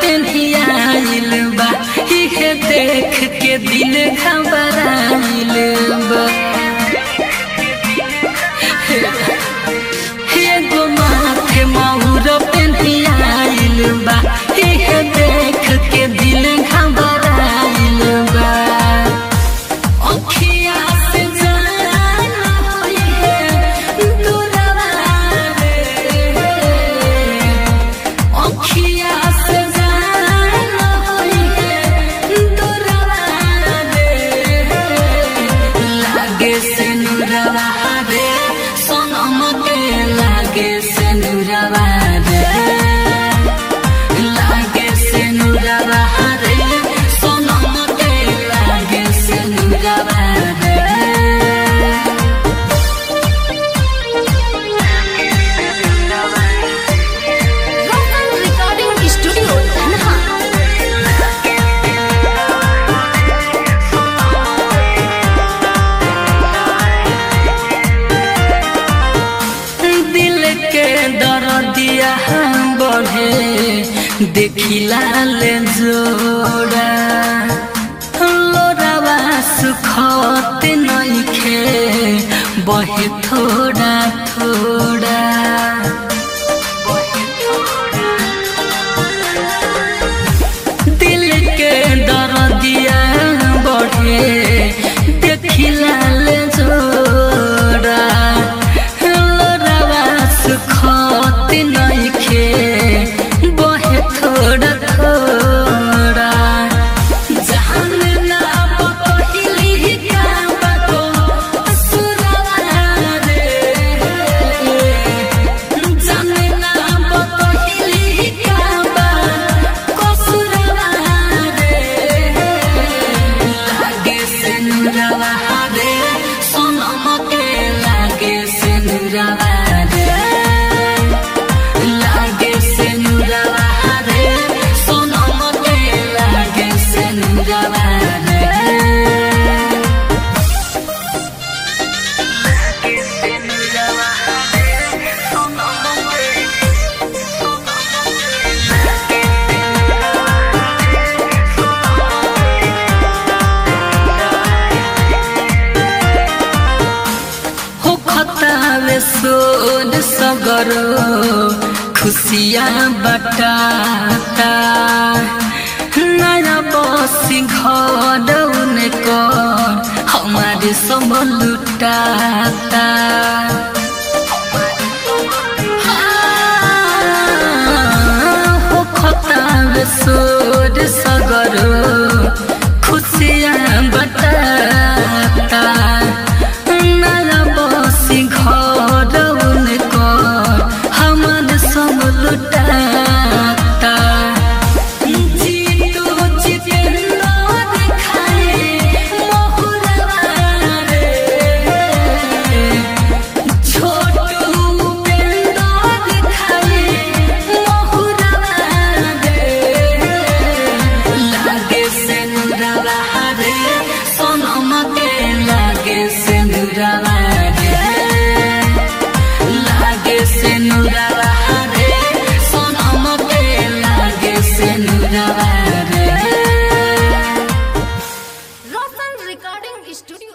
पेन्हियाइल बा, इहे देख के दिल घबराइल बा। एगो माथे महुर पेन्हियाइल बा, इहे देख के दिल घबराइल बा। अखिया से जान होई है दूरवा रे, अखिया से जान होई है दूरवा रे। लागे से नुरवा रे सनम के, लागे से नुरवा रे, लागे से नुरवा रे सनम के, लागे से नुरवा रे। Local Recording Studio, Dhanha. दिल के दर्दिया बढ़े देखिला ले जोड़ा, लोरावा सुखत नइखे बहे थोड़ा थोड़ा। दिल के दर्दिया बढ़े देखिला ले जोड़ा, लोरावा सुखत नइखे बहे थोड़ा थोड़ा। जान ना बतहिली का बातो सुरवा रे, जान ना बतहिली का बातो सुरवा रे। लागे से नुरवा रे सनम के, लागे से नुरवा रे, लागे से नुरवा रे सनम के, लागे से नुरवा रे। लागे से नुरवा रे सनम के, लागे से हो खतावे सोन सगरो खुशियाँ बटाता, नया बसी घर उनको हमारे सब लुटाता। हो खतावे सोन सगरो खुशियाँ बटाता, नया बसी घर उनको हमारे सब लुटाता। जीतू जितेंद्र दिखाए महुरवा रे, छोटू उपेंद्र दिखाए महुरवा रे। लागे से नुरवा रे सनम के, लागे से नुरवा रे, लागे से नुरवा रे सनम के, लागे से नुरवा रे। Local Recording Studio.